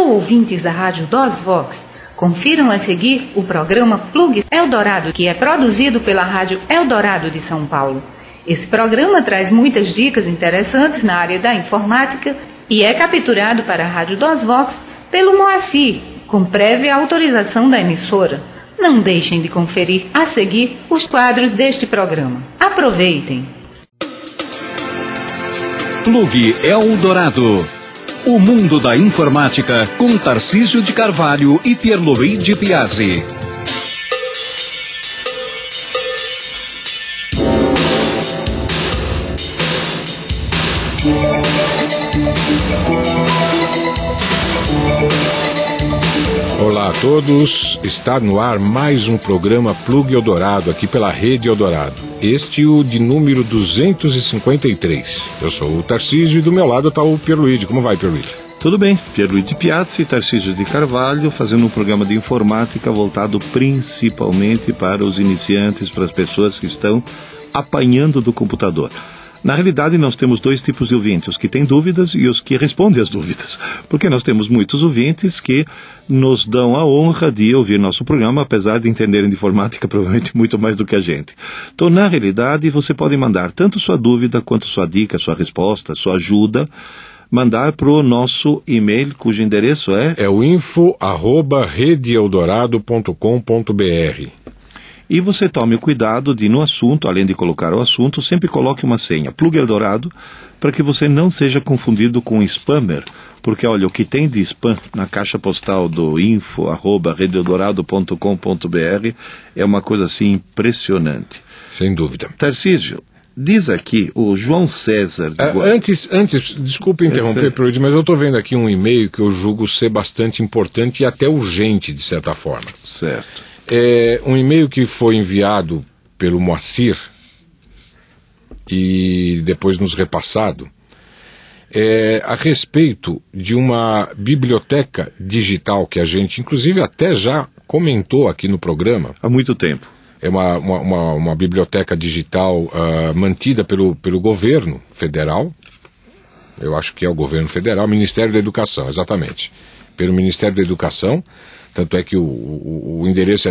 Alô, ouvintes da Rádio DOSVox. Confiram a seguir o programa Plug Eldorado, que é produzido pela Rádio Eldorado de São Paulo. Esse programa traz muitas dicas interessantes na área da informática e é capturado para a Rádio DOSVox pelo Moacir, com prévia autorização da emissora. Não deixem de conferir a seguir os quadros deste programa. Aproveitem! Plug Eldorado. O mundo da informática com Tarcísio de Carvalho e Pierluigi Piazzi. Olá a todos, está no ar mais um programa Plug Eldorado aqui pela Rede Eldorado. Este o de número 253. Eu sou o Tarcísio e do meu lado está o Pierluigi. Como vai, Pierluigi? Tudo bem, Pierluigi Piazzi e Tarcísio de Carvalho fazendo um programa de informática voltado principalmente para os iniciantes, para as pessoas que estão apanhando do computador. Na realidade, nós temos dois tipos de ouvintes, os que têm dúvidas e os que respondem às dúvidas. Porque nós temos muitos ouvintes que nos dão a honra de ouvir nosso programa, apesar de entenderem de informática provavelmente muito mais do que a gente. Então, na realidade, você pode mandar tanto sua dúvida, quanto sua dica, sua resposta, sua ajuda, mandar para o nosso e-mail, cujo endereço é o info@redeeldorado.com.br. E você tome o cuidado de, no assunto, além de colocar o assunto, sempre coloque uma senha, Plug Eldorado, para que você não seja confundido com spammer, porque, olha, o que tem de spam na caixa postal do info@redeeldorado.com.br é uma coisa, assim, impressionante. Sem dúvida. Tarcísio, diz aqui o João César... Antes, desculpe interromper, mas eu estou vendo aqui um e-mail que eu julgo ser bastante importante e até urgente, de certa forma. Certo. É um e-mail que foi enviado pelo Moacir e depois nos repassado a respeito de uma biblioteca digital que a gente, inclusive, até já comentou aqui no programa. Há muito tempo. É uma biblioteca digital mantida pelo governo federal. Eu acho que é o governo federal, Ministério da Educação, exatamente. Pelo Ministério da Educação. Tanto é que o endereço é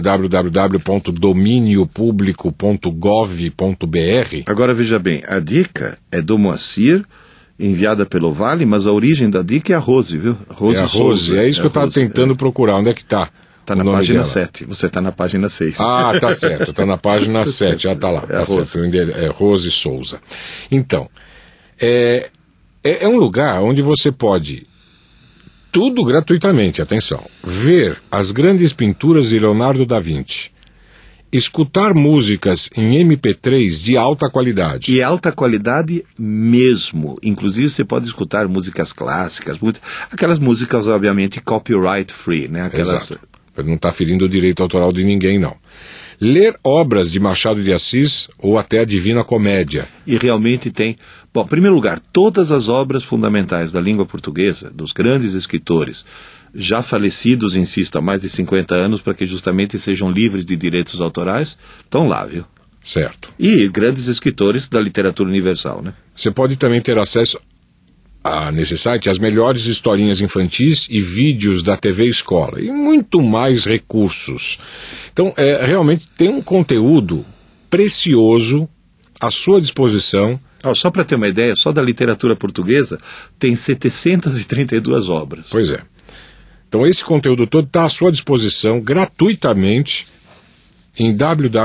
www.dominiopublico.gov.br. Agora veja bem, a dica é do Moacir, enviada pelo Vale, mas a origem da dica é a Rose, viu? Rose Souza. É isso que eu estava tentando procurar. Onde é que está? Está na página 7, você está na página 6. Ah, tá certo, está na página 7, já está lá. Tá certo. É Rose Souza. Então, é um lugar onde você pode... Tudo gratuitamente, atenção. Ver as grandes pinturas de Leonardo da Vinci. Escutar músicas em MP3 de alta qualidade. E alta qualidade mesmo. Inclusive você pode escutar músicas clássicas, aquelas músicas obviamente copyright free, né? Exato. Não está ferindo o direito autoral de ninguém, não. Ler obras de Machado de Assis ou até a Divina Comédia. E realmente tem... Bom, em primeiro lugar, todas as obras fundamentais da língua portuguesa, dos grandes escritores, já falecidos, insisto, há mais de 50 anos, para que justamente sejam livres de direitos autorais, estão lá, viu? Certo. E grandes escritores da literatura universal, né? Você pode também ter acesso nesse site às melhores historinhas infantis e vídeos da TV Escola, e muito mais recursos. Então, realmente tem um conteúdo precioso à sua disposição. Só para ter uma ideia, só da literatura portuguesa tem 732 obras. Pois é. Então esse conteúdo todo está à sua disposição gratuitamente em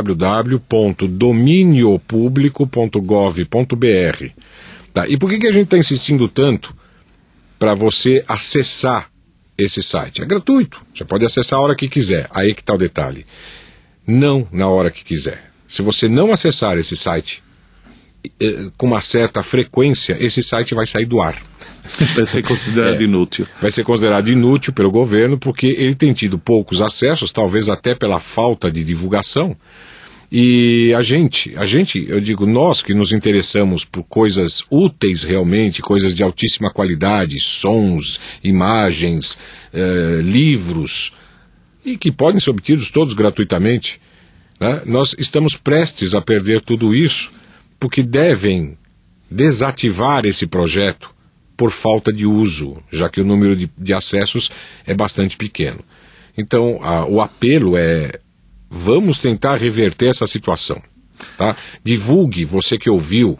www.dominiopublico.gov.br. Tá? E por que a gente está insistindo tanto para você acessar esse site? É gratuito, você pode acessar a hora que quiser. Aí que está o detalhe. Não na hora que quiser. Se você não acessar esse site com uma certa frequência, esse site vai sair do ar. Vai ser considerado inútil. Vai ser considerado inútil pelo governo, porque ele tem tido poucos acessos, talvez até pela falta de divulgação. E a gente, eu digo, nós que nos interessamos por coisas úteis realmente, coisas de altíssima qualidade, sons, imagens, livros, e que podem ser obtidos todos gratuitamente, né? Nós estamos prestes a perder tudo isso, porque devem desativar esse projeto por falta de uso, já que o número de acessos é bastante pequeno. Então, o apelo é: vamos tentar reverter essa situação. Tá? Divulgue, você que ouviu,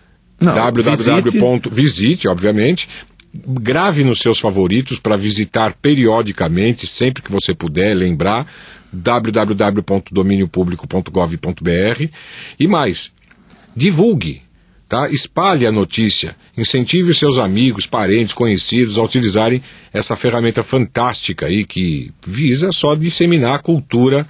visite, obviamente, grave nos seus favoritos para visitar periodicamente, sempre que você puder, lembrar, www.dominiopublico.gov.br, e mais, divulgue, tá? Espalhe a notícia, incentive os seus amigos, parentes, conhecidos a utilizarem essa ferramenta fantástica aí que visa só disseminar a cultura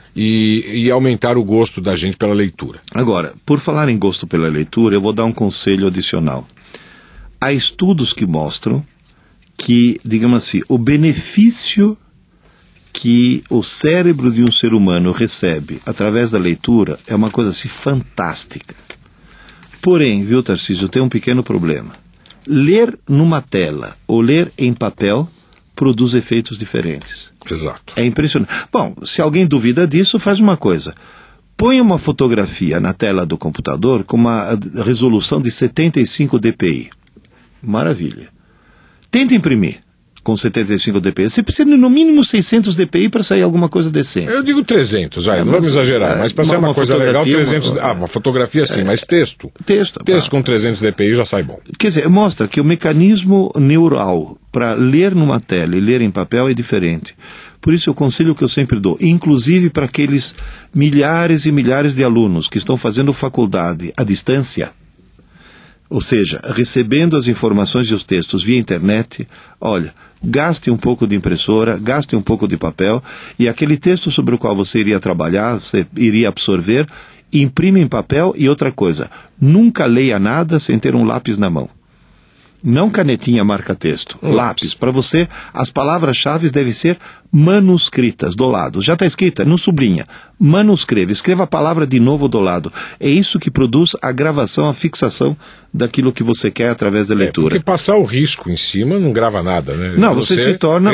e aumentar o gosto da gente pela leitura. Agora, por falar em gosto pela leitura, eu vou dar um conselho adicional. Há estudos que mostram que, digamos assim, o benefício que o cérebro de um ser humano recebe através da leitura é uma coisa assim fantástica. Porém, viu, Tarcísio, tem um pequeno problema. Ler numa tela ou ler em papel produz efeitos diferentes. Exato. É impressionante. Bom, se alguém duvida disso, faz uma coisa. Põe uma fotografia na tela do computador com uma resolução de 75 dpi. Maravilha. Tenta imprimir com 75 dpi. Você precisa de no mínimo 600 dpi para sair alguma coisa decente. Eu digo 300, não vamos exagerar, mas para sair uma coisa legal, 300... uma fotografia sim, mas texto com 300 dpi já sai bom. Quer dizer, mostra que o mecanismo neural para ler numa tela e ler em papel é diferente. Por isso o conselho que eu sempre dou, inclusive para aqueles milhares e milhares de alunos que estão fazendo faculdade à distância, ou seja, recebendo as informações e os textos via internet, olha, gaste um pouco de impressora, gaste um pouco de papel, e aquele texto sobre o qual você iria trabalhar, você iria absorver, imprime em papel. E outra coisa, nunca leia nada sem ter um lápis na mão. Não canetinha marca-texto, lápis. Para você, as palavras-chave devem ser manuscritas do lado. Já está escrita, não sublinha. Escreva a palavra de novo do lado. É isso que produz a gravação, a fixação daquilo que você quer através da leitura. Porque passar o risco em cima não grava nada, né? Não, você se torna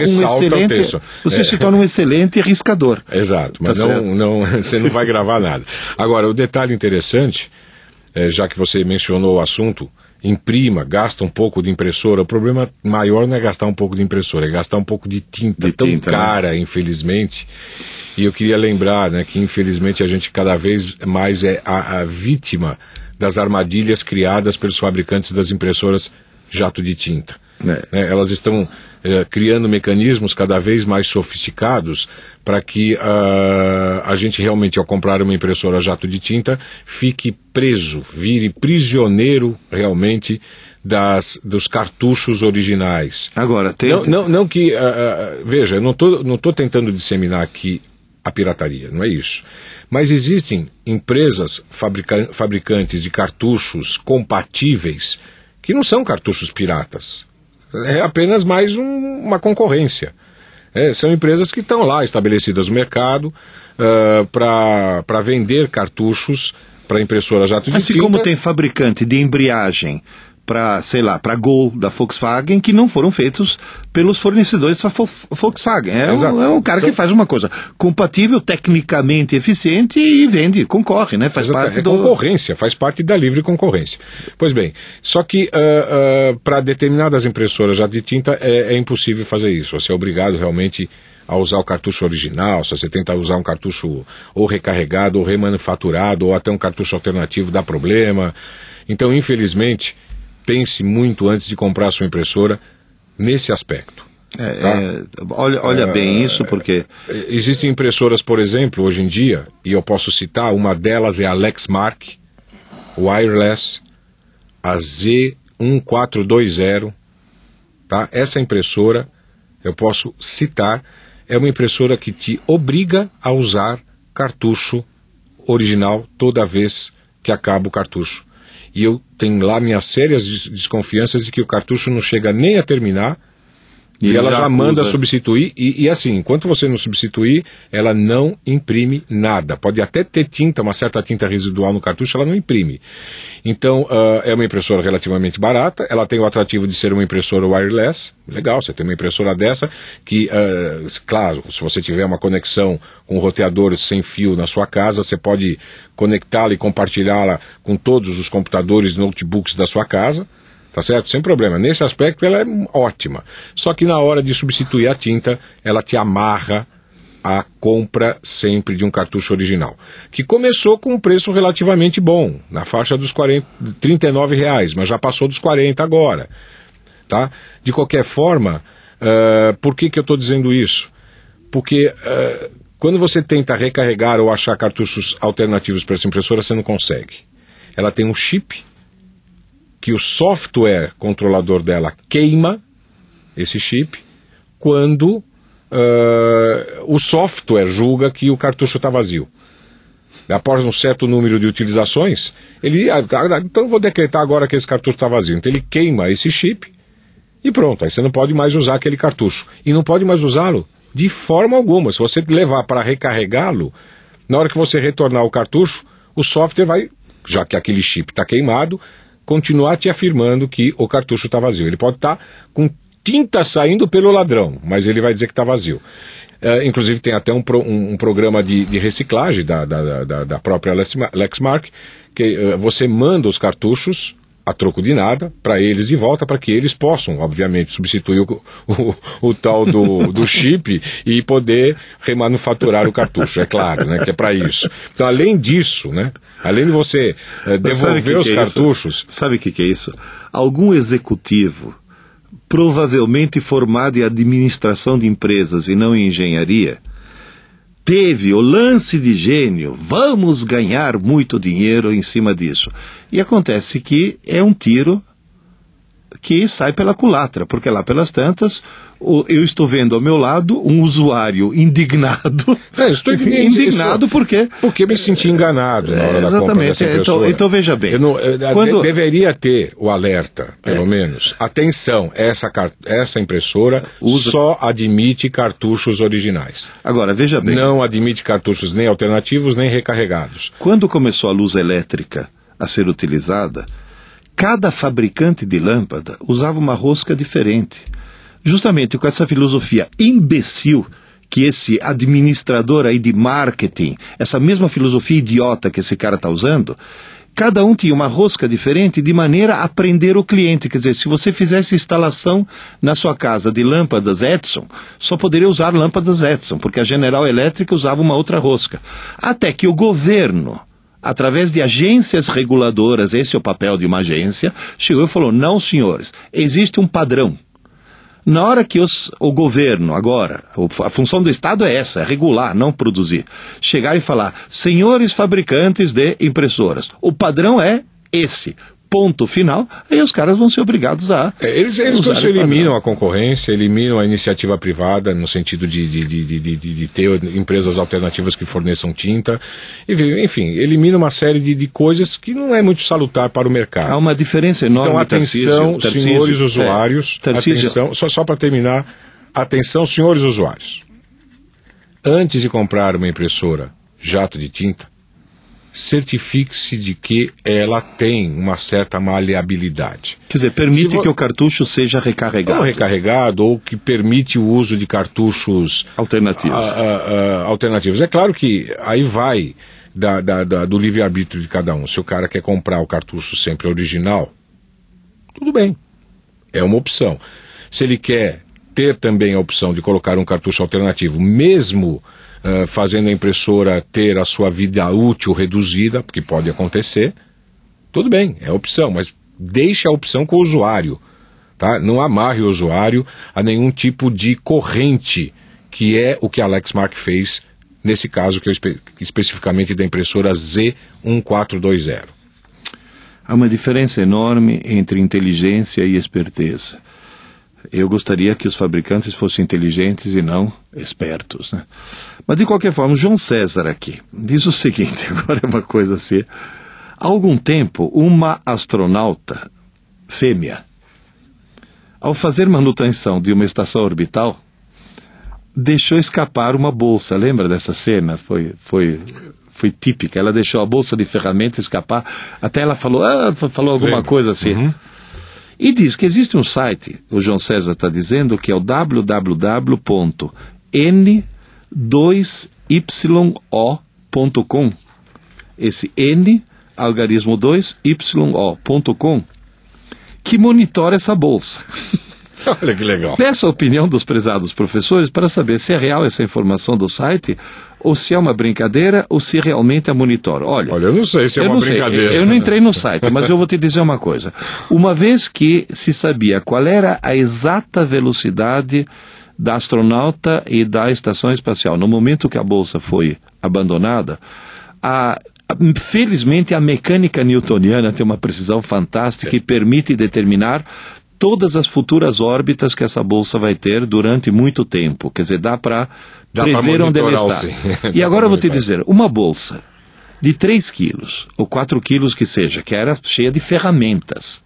um excelente riscador. Exato, mas você não vai gravar nada. Agora, o detalhe interessante, já que você mencionou o assunto, imprima, gasta um pouco de impressora. O problema maior não é gastar um pouco de impressora, é gastar um pouco de tinta tão cara, né? Infelizmente. E eu queria lembrar, né, que infelizmente a gente cada vez mais é a vítima das armadilhas criadas pelos fabricantes das impressoras jato de tinta. Elas estão criando mecanismos cada vez mais sofisticados para que a gente realmente, ao comprar uma impressora jato de tinta, fique preso, vire prisioneiro realmente dos cartuchos originais. Agora, veja, eu não tô tentando disseminar aqui a pirataria, não é isso. Mas existem empresas fabricantes de cartuchos compatíveis que não são cartuchos piratas. É apenas mais uma concorrência. São empresas que estão lá estabelecidas no mercado para vender cartuchos para impressora jato de tinta. Assim como tem fabricante de embreagem para Gol da Volkswagen que não foram feitos pelos fornecedores da Volkswagen. É um cara que faz uma coisa compatível, tecnicamente eficiente e vende, concorre, né? Faz parte concorrência, faz parte da livre concorrência. Pois bem, só que para determinadas impressoras já de tinta é impossível fazer isso. Você é obrigado realmente a usar o cartucho original. Se você tenta usar um cartucho ou recarregado, ou remanufaturado, ou até um cartucho alternativo, dá problema. Então, infelizmente, pense muito antes de comprar a sua impressora nesse aspecto. Olha bem isso, porque existem impressoras, por exemplo, hoje em dia, e eu posso citar, uma delas é a Lexmark Wireless, a Z1420, tá? Essa impressora, eu posso citar, é uma impressora que te obriga a usar cartucho original toda vez que acaba o cartucho. E eu tenho lá minhas sérias desconfianças de que o cartucho não chega nem a terminar e ela já manda substituir. E assim, enquanto você não substituir, ela não imprime nada. Pode até ter tinta, uma certa tinta residual no cartucho, ela não imprime. Então, é uma impressora relativamente barata. Ela tem o atrativo de ser uma impressora wireless. Legal, você tem uma impressora dessa que, claro, se você tiver uma conexão com um roteador sem fio na sua casa, você pode conectá-la e compartilhá-la com todos os computadores e notebooks da sua casa. Tá certo? Sem problema. Nesse aspecto ela é ótima. Só que na hora de substituir a tinta, ela te amarra a compra sempre de um cartucho original. Que começou com um preço relativamente bom, na faixa dos R$39, mas já passou dos 40 agora. Tá? De qualquer forma, por que eu estou dizendo isso? Porque quando você tenta recarregar ou achar cartuchos alternativos para essa impressora, você não consegue. Ela tem um chip que o software controlador dela queima esse chip quando o software julga que o cartucho está vazio. Após um certo número de utilizações, então vou decretar agora que esse cartucho está vazio. Então ele queima esse chip e pronto, aí você não pode mais usar aquele cartucho. E não pode mais usá-lo de forma alguma. Se você levar para recarregá-lo, na hora que você retornar o cartucho, o software vai, já que aquele chip está queimado, continuar te afirmando que o cartucho está vazio. Ele pode estar com tinta saindo pelo ladrão, mas ele vai dizer que está vazio. Inclusive tem até um programa de reciclagem da própria Lexmark, que você manda os cartuchos a troco de nada para eles de volta, para que eles possam, obviamente, substituir o tal do chip e poder remanufaturar o cartucho, é claro, né, que é para isso. Então, além disso, né, além de você devolver os cartuchos... Sabe o que é isso? Algum executivo, provavelmente formado em administração de empresas e não em engenharia, teve o lance de gênio, vamos ganhar muito dinheiro em cima disso. E acontece que é um tiro que sai pela culatra, porque lá pelas tantas, eu estou vendo ao meu lado um usuário indignado. Estou indignado porque me senti enganado na hora da compra dessa impressora. Então veja bem. Deveria ter o alerta, pelo menos. Atenção, essa impressora só admite cartuchos originais. Agora, veja bem. Não admite cartuchos nem alternativos, nem recarregados. Quando começou a luz elétrica a ser utilizada, cada fabricante de lâmpada usava uma rosca diferente. Justamente com essa filosofia imbecil que esse administrador aí de marketing, essa mesma filosofia idiota que esse cara está usando, cada um tinha uma rosca diferente de maneira a prender o cliente. Quer dizer, se você fizesse instalação na sua casa de lâmpadas Edison, só poderia usar lâmpadas Edison, porque a General Electric usava uma outra rosca. Até que o governo, através de agências reguladoras, esse é o papel de uma agência, chegou e falou, não senhores, existe um padrão. Na hora que o governo, agora, a função do Estado é essa, é regular, não produzir, chegar e falar, senhores fabricantes de impressoras, o padrão é esse. Ponto final, aí os caras vão ser obrigados a... Eles eliminam a concorrência, eliminam a iniciativa privada, no sentido de ter empresas alternativas que forneçam tinta, enfim, elimina uma série de coisas que não é muito salutar para o mercado. Há uma diferença enorme. Então, atenção, senhores usuários, atenção, só para terminar, atenção, senhores usuários. Antes de comprar uma impressora jato de tinta, certifique-se de que ela tem uma certa maleabilidade. Quer dizer, permite que o cartucho seja recarregado. Ou recarregado, ou que permite o uso de cartuchos alternativos. É claro que aí vai do livre-arbítrio de cada um. Se o cara quer comprar o cartucho sempre original, tudo bem, é uma opção. Se ele quer ter também a opção de colocar um cartucho alternativo, mesmo fazendo a impressora ter a sua vida útil reduzida, porque pode acontecer, tudo bem, é opção, mas deixe a opção com o usuário, tá? Não amarre o usuário a nenhum tipo de corrente, que é o que a Lexmark fez nesse caso, que especificamente da impressora Z1420. Há uma diferença enorme entre inteligência e esperteza. Eu gostaria que os fabricantes fossem inteligentes e não espertos, né? Mas, de qualquer forma, o João César aqui diz o seguinte, agora é uma coisa assim. Há algum tempo, uma astronauta fêmea, ao fazer manutenção de uma estação orbital, deixou escapar uma bolsa. Lembra dessa cena? Foi típica. Ela deixou a bolsa de ferramenta escapar. Até ela falou alguma coisa assim. Uhum. E diz que existe um site, o João César está dizendo, que é o www.n2yo.com. Esse N, algarismo 2, yo.com, que monitora essa bolsa. Olha que legal. Peço a opinião dos prezados professores para saber se é real essa informação do site, ou se é uma brincadeira, ou se realmente a monitora. Olha, eu não sei se é uma brincadeira. Eu não entrei no site, mas eu vou te dizer uma coisa. Uma vez que se sabia qual era a exata velocidade da astronauta e da estação espacial no momento que a bolsa foi abandonada, felizmente a mecânica newtoniana tem uma precisão fantástica e permite determinar todas as futuras órbitas que essa bolsa vai ter durante muito tempo. Quer dizer, dá para prever onde ela está. E agora eu vou te dizer, uma bolsa de 3 quilos, ou 4 quilos que seja, que era cheia de ferramentas,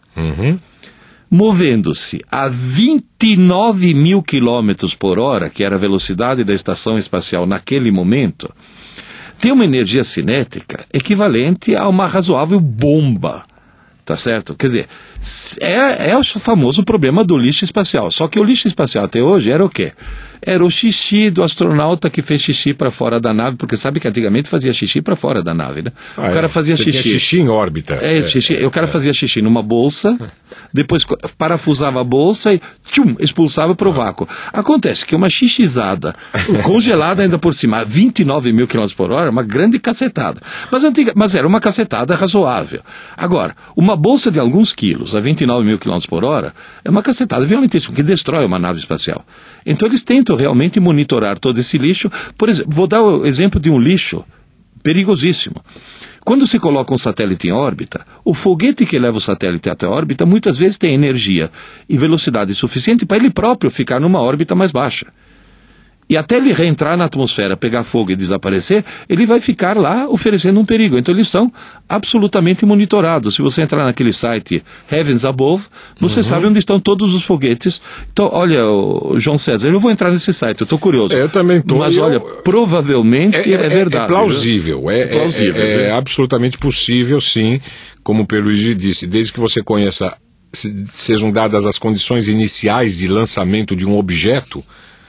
movendo-se a 29 mil quilômetros por hora, que era a velocidade da estação espacial naquele momento, tem uma energia cinética equivalente a uma razoável bomba. Tá certo? Quer dizer, é o famoso problema do lixo espacial. Só que o lixo espacial até hoje era o quê? Era o xixi do astronauta que fez xixi para fora da nave, porque sabe que antigamente fazia xixi para fora da nave, né? O cara fazia xixi. Tinha xixi em órbita. O cara fazia xixi numa bolsa, depois parafusava a bolsa e expulsava para o vácuo. Acontece que uma xixizada congelada ainda por cima, a 29 mil km por hora, uma grande cacetada. Mas era uma cacetada razoável. Agora, uma bolsa de alguns quilos a 29 mil km por hora é uma cacetada violentíssima, que destrói uma nave espacial. Então eles tentam realmente monitorar todo esse lixo. Por exemplo, vou dar o exemplo de um lixo perigosíssimo. Quando se coloca um satélite em órbita, o foguete que leva o satélite até a órbita muitas vezes tem energia e velocidade suficiente para ele próprio ficar numa órbita mais baixa. E até ele reentrar na atmosfera, pegar fogo e desaparecer, ele vai ficar lá oferecendo um perigo. Então eles são absolutamente monitorados. Se você entrar naquele site Heavens Above, você sabe onde estão todos os foguetes. Então, olha, João César, eu vou entrar nesse site, eu estou curioso. Eu também estou. Mas olha, provavelmente é verdade. É plausível, é absolutamente possível, sim, como o Pierluigi disse, desde que você conheça, sejam dadas as condições iniciais de lançamento de um objeto,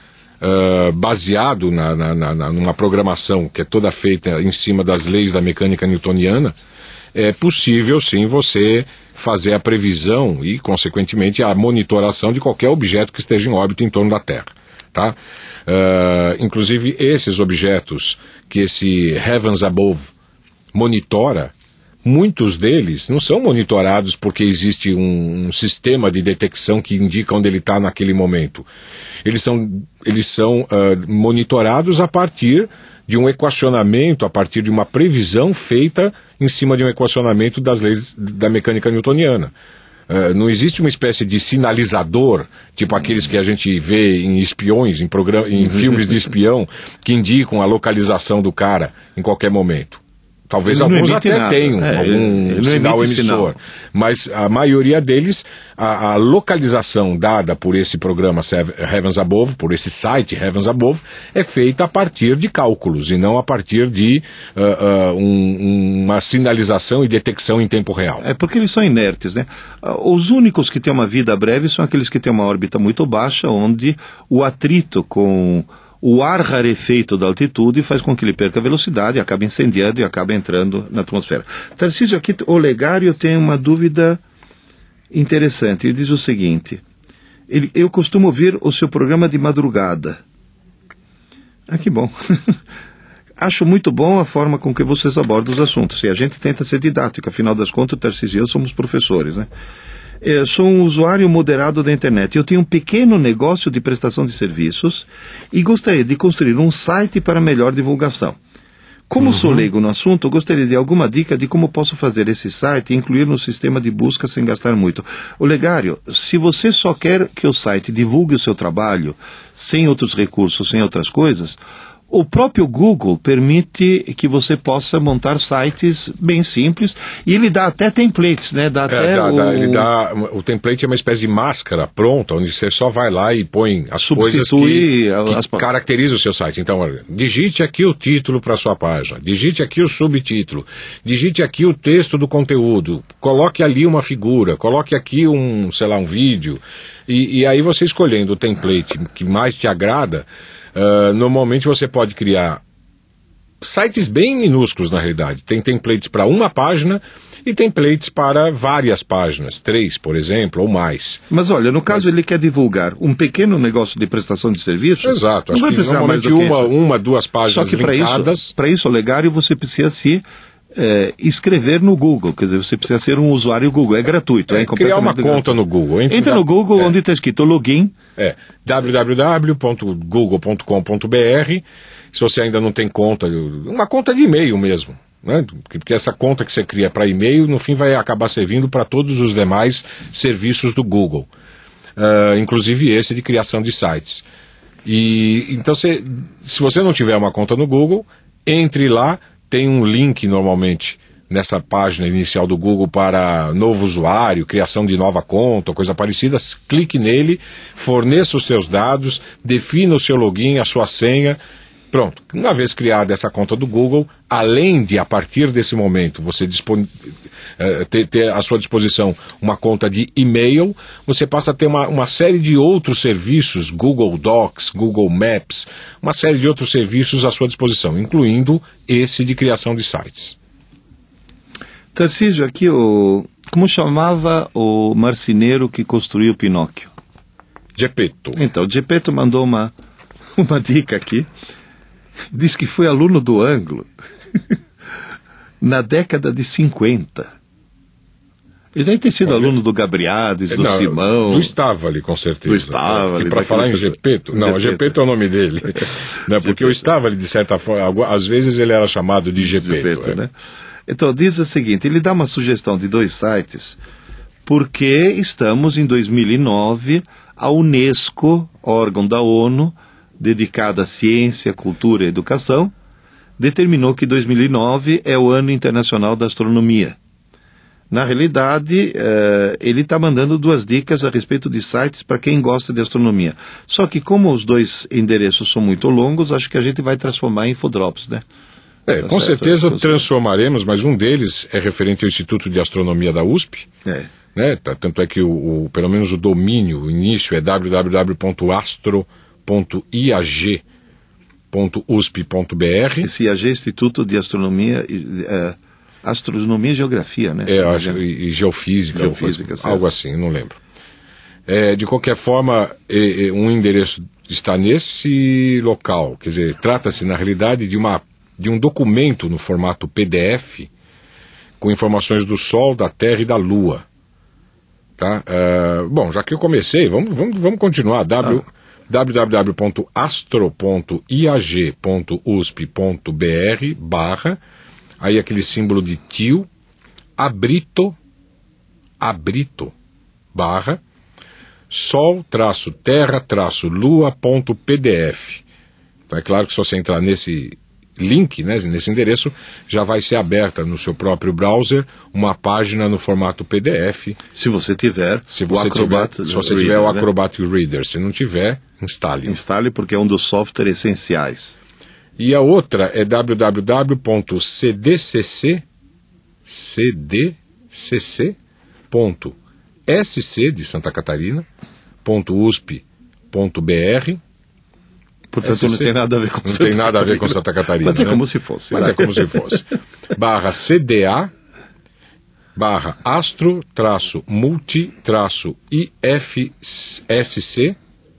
baseado numa programação que é toda feita em cima das leis da mecânica newtoniana, é possível sim você fazer a previsão e, consequentemente, a monitoração de qualquer objeto que esteja em órbita em torno da Terra. Tá? Inclusive, esses objetos que esse Heavens Above monitora, muitos deles não são monitorados porque existe um sistema de detecção que indica onde ele está naquele momento. Eles são monitorados a partir de um equacionamento, a partir de uma previsão feita em cima de um equacionamento das leis da mecânica newtoniana. Não existe uma espécie de sinalizador, tipo aqueles que a gente vê em espiões, em filmes de espião, que indicam a localização do cara em qualquer momento. Talvez alguns até tenham algum sinal emissor, mas a maioria deles, a localização dada por esse programa Heavens Above, por esse site Heavens Above, é feita a partir de cálculos e não a partir de uma sinalização e detecção em tempo real. É porque eles são inertes, né? Os únicos que têm uma vida breve são aqueles que têm uma órbita muito baixa, onde o atrito com o ar rarefeito da altitude faz com que ele perca velocidade, acaba incendiando e acaba entrando na atmosfera. Tarcísio, aqui o Legário tem uma dúvida interessante. Ele diz o seguinte: eu costumo ouvir o seu programa de madrugada. Que bom. Acho muito bom a forma com que vocês abordam os assuntos. E a gente tenta ser didático, afinal das contas, o Tarcísio e eu somos professores, né? Eu sou um usuário moderado da internet. Eu tenho um pequeno negócio de prestação de serviços e gostaria de construir um site para melhor divulgação. Como sou leigo no assunto, eu gostaria de alguma dica de como posso fazer esse site e incluir no sistema de busca sem gastar muito. Legário, se você só quer que o site divulgue o seu trabalho, sem outros recursos, sem outras coisas, o próprio Google permite que você possa montar sites bem simples e ele dá até templates, né? O template é uma espécie de máscara pronta, onde você só vai lá e põe as coisas que caracterizam o seu site. Então, olha, digite aqui o título para a sua página, digite aqui o subtítulo, digite aqui o texto do conteúdo, coloque ali uma figura, coloque aqui um vídeo, e aí você escolhendo o template que mais te agrada. Normalmente você pode criar sites bem minúsculos, na realidade. Tem templates para uma página e templates para várias páginas, 3, por exemplo, ou mais. Mas olha, no caso ele quer divulgar um pequeno negócio de prestação de serviço. Exato, acho que normalmente uma, 2 páginas só que linkadas. Para isso, Olegário, você precisa se escrever no Google, quer dizer, você precisa ser um usuário Google, é gratuito. Criar uma conta no Google. Entra no Google, onde está escrito login. www.google.com.br. Se você ainda não tem conta, uma conta de e-mail mesmo, né? Porque essa conta que você cria para e-mail, no fim vai acabar servindo para todos os demais serviços do Google, inclusive esse de criação de sites. E então, se você não tiver uma conta no Google, entre lá, tem um link normalmente nessa página inicial do Google para novo usuário, criação de nova conta, coisa parecida. Clique nele, forneça os seus dados, defina o seu login, a sua senha. Pronto, uma vez criada essa conta do Google, além de, a partir desse momento, você ter à sua disposição uma conta de e-mail, você passa a ter uma série de outros serviços, Google Docs, Google Maps, uma série de outros serviços à sua disposição, incluindo esse de criação de sites. Tarcísio, aqui, como chamava o marceneiro que construiu Pinóquio? Geppetto. Então, Geppetto mandou uma dica aqui. Diz que foi aluno do Ângulo na década de 50. Ele deve ter sido aluno do Gabriades, do Simão. Do Stavali, com certeza. Do Stavali. E para falar em Geppetto, Geppetto é o nome dele. Né, porque o Stavali, de certa forma, às vezes ele era chamado de Geppetto. Né? Então, diz o seguinte, ele dá uma sugestão de 2 sites, porque estamos em 2009, a Unesco, órgão da ONU, dedicada à ciência, cultura e educação, determinou que 2009 é o Ano Internacional da Astronomia. Na realidade, ele está mandando 2 dicas a respeito de sites para quem gosta de astronomia. Só que como os 2 endereços são muito longos, acho que a gente vai transformar em infodrops, né? Com certeza transformaremos, mas um deles é referente ao Instituto de Astronomia da USP. Né? Tanto é que pelo menos o domínio, o início é www.iag.usp.br. Esse IAG é Instituto de Astronomia e Geografia, né? E Geofísica, algo assim, não lembro. De qualquer forma, um endereço está nesse local, quer dizer, trata-se na realidade de um documento no formato PDF com informações do Sol, da Terra e da Lua. Tá? Bom, já que eu comecei, vamos continuar. www.astro.iag.usp.br / aí aquele símbolo de tio, abrito / sol-terra-lua.pdf. Então é claro que se você entrar nesse link, né, nesse endereço, já vai ser aberta no seu próprio browser uma página no formato PDF. Se você tiver o Acrobat Reader. Se não tiver, instale. Instale, porque é um dos softwares essenciais. E a outra é www.cdcc.sc de Santa Catarina .usp.br. Portanto, não tem nada a ver com Não tem nada a ver com Santa Catarina. Mas é como se fosse. Mas é como se fosse. /CDA /astro-multi-ifsc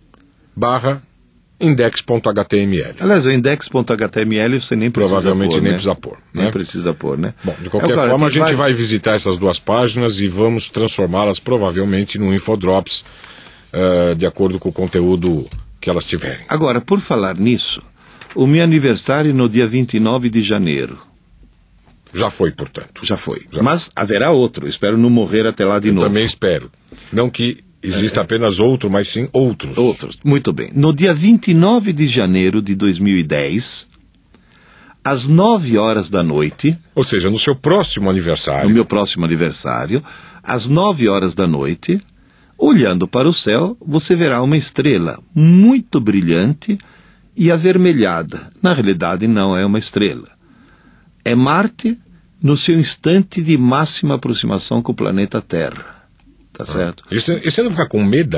/index.html. Aliás, o index.html você nem precisa Provavelmente pôr, nem né? precisa pôr. Nem precisa pôr, né? Bom, de qualquer forma, a gente vai visitar essas 2 páginas e vamos transformá-las provavelmente num infodrops, de acordo com o conteúdo que elas tiverem. Agora, por falar nisso, o meu aniversário no dia 29 de janeiro. Já foi, portanto. Já foi. Mas haverá outro. Espero não morrer até lá de novo. Também espero. Não que exista apenas outro, mas sim outros. Outros. Muito bem. No dia 29 de janeiro de 2010, às 9 horas da noite... Ou seja, no seu próximo aniversário. No meu próximo aniversário, às 9 horas da noite... Olhando para o céu, você verá uma estrela muito brilhante e avermelhada. Na realidade, não é uma estrela. É Marte no seu instante de máxima aproximação com o planeta Terra. tá certo? E você não fica com medo?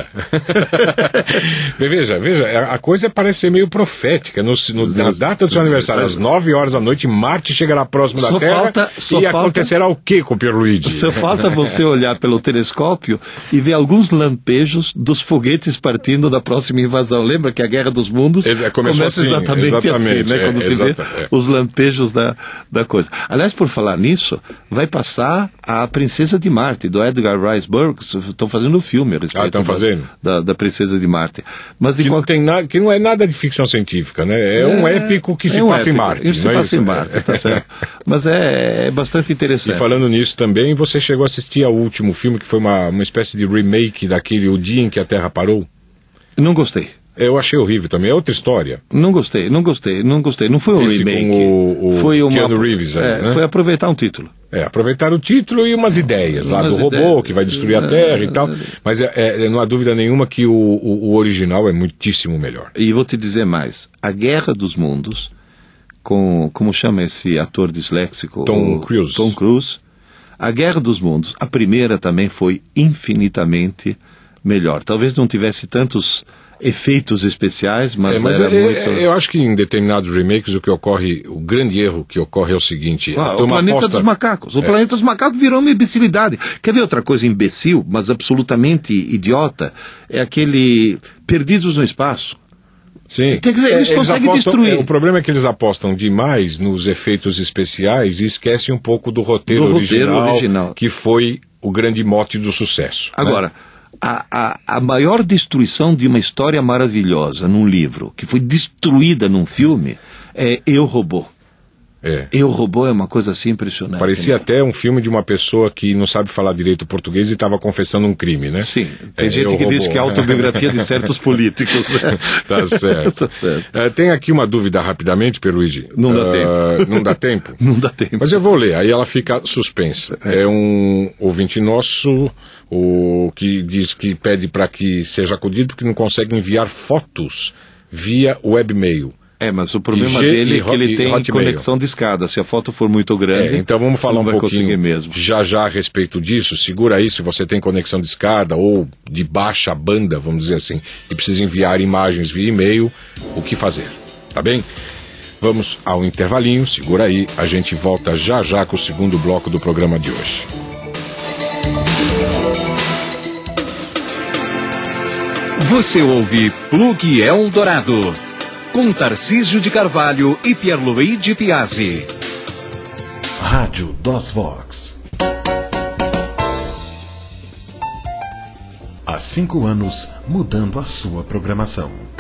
veja, a coisa parece ser meio profética. Na data do seu aniversário, às 9 horas da noite, Marte chegará próximo da Terra acontecerá o que com o Pierluigi? Só falta você olhar pelo telescópio e ver alguns lampejos dos foguetes partindo da próxima invasão. Lembra que a Guerra dos Mundos começa assim, exatamente assim, né? Quando se vê os lampejos da coisa. Aliás, por falar nisso, vai passar a Princesa de Marte, do Edgar Rice Burroughs. Estão fazendo um filme a respeito da Princesa de Marte. Mas que não é nada de ficção científica, né? É um épico que se passa em Marte. Se passa em Marte, tá certo. Mas é bastante interessante. E falando nisso também, você chegou a assistir ao último filme, que foi uma espécie de remake daquele O Dia em que a Terra Parou? Não gostei. Eu achei horrível também, é outra história. Não gostei. Não foi um remake. Foi Keanu Reeves, né? Foi aproveitar um título. Aproveitar o título e umas ideias lá do robô que vai destruir a Terra e tal. Mas não há dúvida nenhuma que o original é muitíssimo melhor. E vou te dizer mais. A Guerra dos Mundos, como chama esse ator disléxico? Tom Cruise. A Guerra dos Mundos, a primeira também foi infinitamente melhor. Talvez não tivesse tantos efeitos especiais, mas era muito... Eu acho que em determinados remakes o grande erro que ocorre é o seguinte... o Planeta dos Macacos. O Planeta dos Macacos virou uma imbecilidade. Quer ver outra coisa imbecil, mas absolutamente idiota? É aquele Perdidos no Espaço. Sim. Quer dizer, eles conseguem destruir. O problema é que eles apostam demais nos efeitos especiais e esquecem um pouco do roteiro original, que foi o grande mote do sucesso. Agora... Né? A maior destruição de uma história maravilhosa num livro, que foi destruída num filme, é Eu, Robô. Eu, Robô é uma coisa assim impressionante. Parecia até um filme de uma pessoa que não sabe falar direito português e estava confessando um crime, né? Sim, tem gente que diz que é a autobiografia de certos políticos, né? Tá certo. Tem aqui uma dúvida rapidamente, Pierluigi. Não dá tempo. Não dá tempo? Não dá tempo. Mas eu vou ler, aí ela fica suspensa. É um ouvinte nosso... que diz que pede para que seja acudido porque não consegue enviar fotos via webmail. Mas o problema dele é que ele tem conexão de escada. Se a foto for muito grande, então vamos falar um pouquinho mesmo. Já a respeito disso. Segura aí, se você tem conexão de escada ou de baixa banda, vamos dizer assim, e precisa enviar imagens via e-mail, o que fazer? Tá bem? Vamos ao intervalinho, segura aí, a gente volta já com o segundo bloco do programa de hoje. Você ouve Plug Eldorado, com Tarcísio de Carvalho e Pierluigi Piazzi. Rádio DOSVox. Há 5 anos, mudando a sua programação.